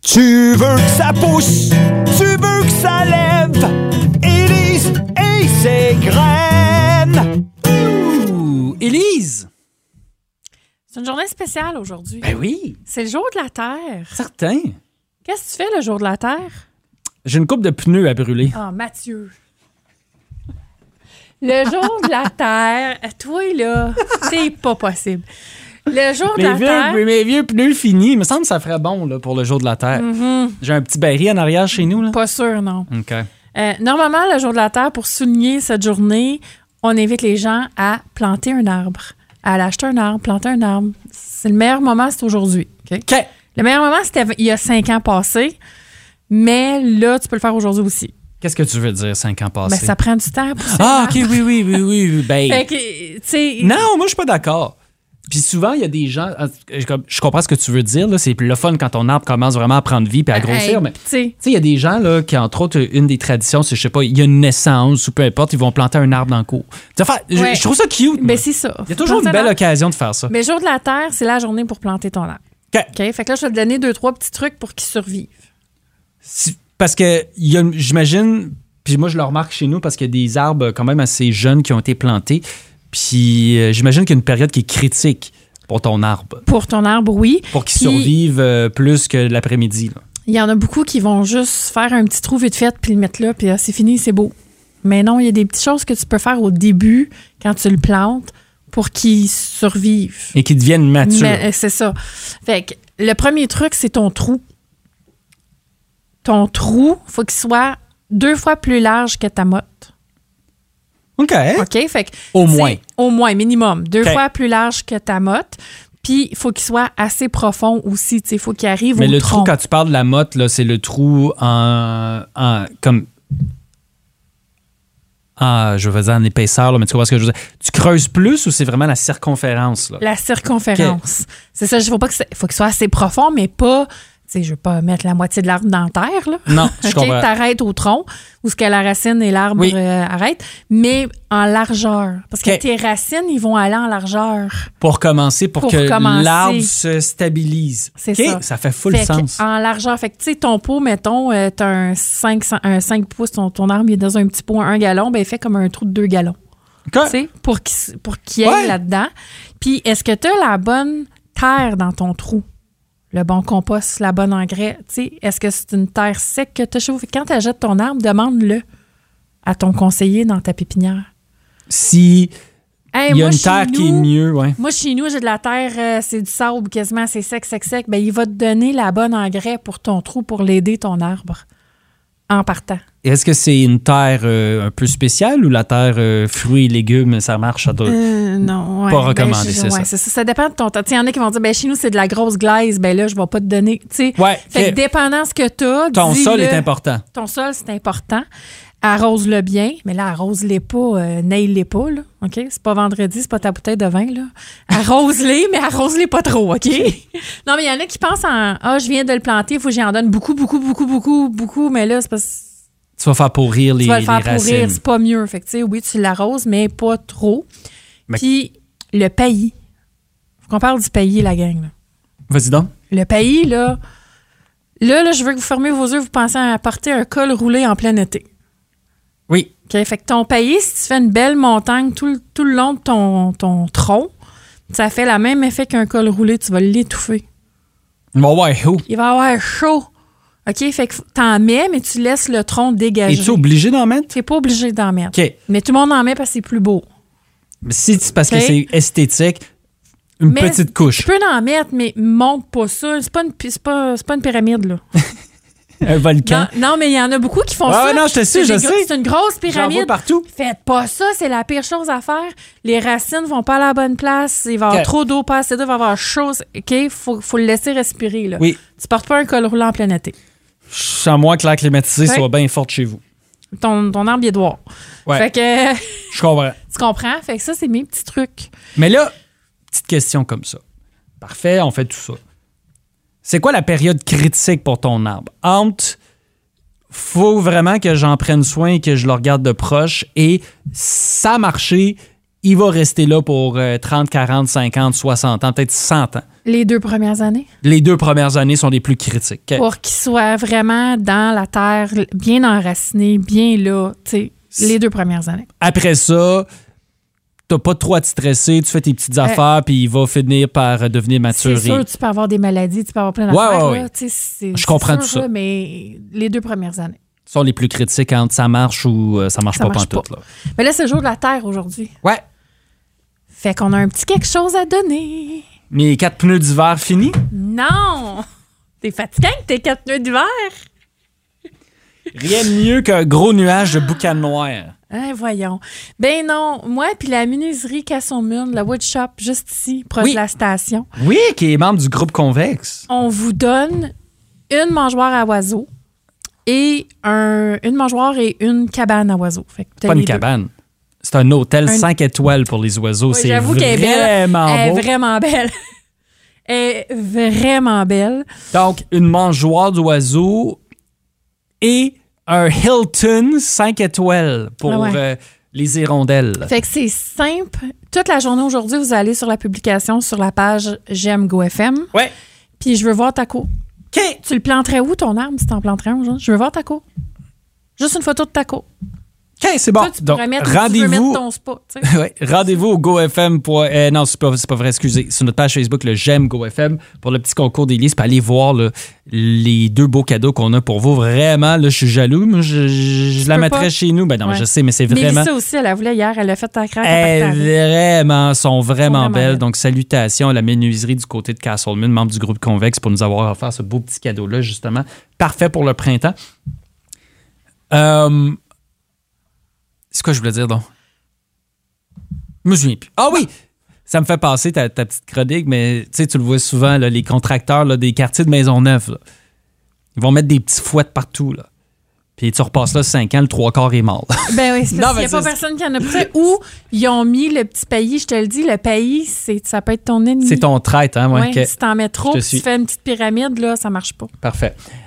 Tu veux que ça pousse, tu veux que ça lève, Élise et ses graines. Ouh, Élise! C'est une journée spéciale aujourd'hui. Ben oui, C'est le jour de la Terre. certain. Qu'est-ce que tu fais le jour de la Terre? J'ai une coupe de pneus à brûler. Ah, Mathieu. Le jour de la Terre, toi, là, c'est pas possible. Le jour de la Terre... Mes vieux pneus finis, il me semble que ça ferait bon là, pour le jour de la Terre. J'ai un petit baril en arrière chez nous. Là. Pas sûr, non. OK. Normalement, le jour de la Terre, pour souligner cette journée, on invite les gens à planter un arbre, à aller acheter un arbre, planter un arbre. C'est le meilleur moment, c'est aujourd'hui. OK? OK. Le meilleur moment, c'était il y a 5 ans passés, mais là, tu peux le faire aujourd'hui aussi. Qu'est-ce que tu veux dire 5 ans passés? Ben, ça prend du temps pour ça. Ah, OK, oui. Ben, Fait que, tu sais... non, moi, je suis pas d'accord. Puis souvent, il y a des gens... Je comprends ce que tu veux dire. Là, c'est le fun quand ton arbre commence vraiment à prendre vie et à grossir. Mais tu sais, il y a des gens là, qui, entre autres, une des traditions, c'est, je sais pas, il y a une naissance ou peu importe, ils vont planter un arbre dans le cours. Je trouve ça cute. Ben, c'est ça. Il y a toujours une belle occasion de faire ça. Mais le jour de la Terre, c'est la journée pour planter ton arbre. OK. OK? Fait que là, je vais te donner 2-3 petits trucs pour qu'ils survivent. Parce que j'imagine... Puis moi, je le remarque chez nous parce qu'il y a des arbres quand même assez jeunes qui ont été plantés. Puis j'imagine qu'il y a une période qui est critique pour ton arbre. Pour ton arbre, oui. Pour qu'il survive plus que l'après-midi. Là. Il y en a beaucoup qui vont juste faire un petit trou vite fait puis le mettre là, puis c'est fini, c'est beau. Mais non, il y a des petites choses que tu peux faire au début, quand tu le plantes, pour qu'il survive. Et qu'il devienne mature. Mais, c'est ça. Fait que le premier truc, c'est ton trou. Ton trou, il faut qu'il soit 2 fois plus large que ta motte. OK. OK? Fait que, au moins. Au moins, minimum. 2 fois plus large que ta motte. Puis, il faut qu'il soit assez profond aussi. Il faut qu'il arrive au tronc. Mais le trou, quand tu parles de la motte, là, c'est le trou comme... je veux dire en épaisseur, là, mais tu vois ce que je veux dire. Tu creuses plus ou c'est vraiment la circonférence? Là? La circonférence. Okay. C'est ça. Il faut qu'il soit assez profond, mais pas... Tu sais, je veux pas mettre la moitié de l'arbre dans la terre, là. Non, je comprends. T'arrêtes au tronc, où ce que la racine et l'arbre arrêtent, mais en largeur. Parce que tes racines, ils vont aller en largeur. Pour commencer, pour que l'arbre se stabilise. C'est ça. Ça fait full sens. En largeur. Fait que, tu sais, ton pot, mettons, t'as un 5 pouces, ton arbre il est dans un petit pot, 1 gallon, ben il fait comme un trou de 2 gallons. Okay. Tu sais, pour qu'il aille là-dedans. Puis, est-ce que tu as la bonne terre dans ton trou? Le bon compost, la bonne engrais. T'sais, est-ce que c'est une terre sec que tu as chauffée? Quand tu achètes ton arbre, demande-le à ton conseiller dans ta pépinière. Si il y a une terre qui est mieux, ouais. Moi, chez nous, j'ai de la terre, c'est du sable quasiment, c'est sec. Ben, il va te donner la bonne engrais pour ton trou pour l'aider, ton arbre, en partant. Et est-ce que c'est une terre un peu spéciale ou la terre fruits et légumes, ça marche à deux? Non, pas recommandé, c'est ça. Ça dépend de ton temps. Il y en a qui vont dire, chez nous, c'est de la grosse glaise, ben là, je ne vais pas te donner. Fait que dépendant ce que tu as, ton sol est important. Ton sol, c'est important. Arrose-le bien, mais là, arrose-les pas, naille-les pas, là, OK? C'est pas vendredi, c'est pas ta bouteille de vin, là. Arrose-les, mais arrose-les pas trop, OK? Non, mais il y en a qui pensent je viens de le planter, il faut que j'en donne beaucoup, mais là, c'est parce tu vas faire pourrir les racines. Tu vas le faire pourrir, c'est pas mieux. Fait que, tu sais, oui, tu l'arroses, mais pas trop. Puis, le paillis. Faut qu'on parle du paillis, la gang, là. Vas-y donc. Le paillis, là, je veux que vous fermez vos yeux, vous pensez à porter un col roulé en plein été. Oui. OK, fait que ton paillis, si tu fais une belle montagne tout le long de ton tronc, ça fait le même effet qu'un col roulé, tu vas l'étouffer. Il va avoir chaud. Il va avoir chaud. OK, fait que t'en mets, mais tu laisses le tronc dégager. Es-tu obligé d'en mettre? T'es pas obligé d'en mettre. OK. Mais tout le monde en met parce que c'est plus beau. Mais si c'est parce que c'est esthétique, petite couche. Tu peux en mettre, mais monte pas ça. C'est pas une pyramide, là. Un volcan. Non, mais il y en a beaucoup qui font ça. Non, je sais. C'est une grosse pyramide. J'en vois partout. Faites pas ça, c'est la pire chose à faire. Les racines vont pas à la bonne place. Il va y avoir trop d'eau, pas assez d'eau, il va y avoir chaud. OK, faut le laisser respirer, là. Oui. Tu portes pas un col roulant en plein été. À moins que l'air climatisé soit bien forte chez vous. Ton arbre, il est droit. Ouais. Fait que... Je comprends. Tu comprends? Fait que ça, c'est mes petits trucs. Mais là, petite question comme ça. Parfait, on fait tout ça. C'est quoi la période critique pour ton arbre? Faut vraiment que j'en prenne soin et que je le regarde de proche. Et ça a marché, il va rester là pour 30, 40, 50, 60 ans, peut-être 100 ans. Les 2 premières années. Les 2 premières années sont les plus critiques. Pour qu'ils soient vraiment dans la terre, bien enracinés, bien là, tu sais, les 2 premières années. Après ça, t'as pas trop à te stresser, tu fais tes petites affaires, puis il va finir par devenir mature. C'est sûr, tu peux avoir des maladies, tu peux avoir plein d'affaires. Ouais. Je comprends sûr, tout ça. Là, mais les 2 premières années. Sont les plus critiques quand ça marche ou ça marche pas pantoute. Là. Mais là, c'est le jour de la Terre aujourd'hui. Ouais. Fait qu'on a un petit quelque chose à donner. Mes 4 pneus d'hiver finis? Non! T'es fatiguant que tes 4 pneus d'hiver? Rien de mieux qu'un gros nuage de boucan noir. Hein, voyons. Ben non, moi puis la menuiserie Castlemaine, la woodshop juste ici, proche de la station. Oui, qui est membre du groupe Convex. On vous donne une mangeoire à oiseaux et une mangeoire et une cabane à oiseaux. Fait que pas une cabane. C'est un hôtel 5 étoiles pour les oiseaux. Oui, c'est vraiment beau. Elle est vraiment belle. Elle est vraiment belle. Donc, une mangeoire d'oiseaux et un Hilton 5 étoiles pour les hirondelles. Fait que c'est simple. Toute la journée aujourd'hui, vous allez sur la publication sur la page J'aime GoFM. Ouais. Puis je veux voir ta cour. OK. Tu le planterais où, ton arbre, si t'en planterais un aujourd'hui? Je veux voir ta cour. Juste une photo de ta cour. OK, c'est bon. Toi, tu donc, rendez-vous. Ton spa, ouais, rendez-vous au GoFM. Non, c'est pas vrai, excusez. Sur notre page Facebook, le J'aime GoFM, pour le petit concours des listes. Puis allez voir là, les 2 beaux cadeaux qu'on a pour vous. Vraiment, là, je suis jaloux. Moi, je la mettrais chez nous. Ben non, je sais, mais c'est vraiment. Mais ça aussi, elle la voulait hier. Elle a fait ta craque. Vraiment, sont vraiment belles. Donc, salutations à la menuiserie du côté de Castlemaine, membre du groupe Convex, pour nous avoir offert ce beau petit cadeau-là, justement. Parfait pour le printemps. C'est quoi je voulais dire, donc? Je me souviens plus. Ah oui! Ça me fait passer ta petite chronique, mais tu le vois souvent, là, les contracteurs là, des quartiers de Maisonneuve, là, ils vont mettre des petits fouettes partout. Là. Puis tu repasses là 5 ans, le 3/4 est mort. Ben oui, c'est parce qu'il n'y a pas personne qui en a pris. Ou ils ont mis le petit paillis, je te le dis, le paillis, ça peut être ton ennemi. C'est ton traître, hein? Ouais, si t'en mets trop, tu fais une petite pyramide, là, ça marche pas. Parfait.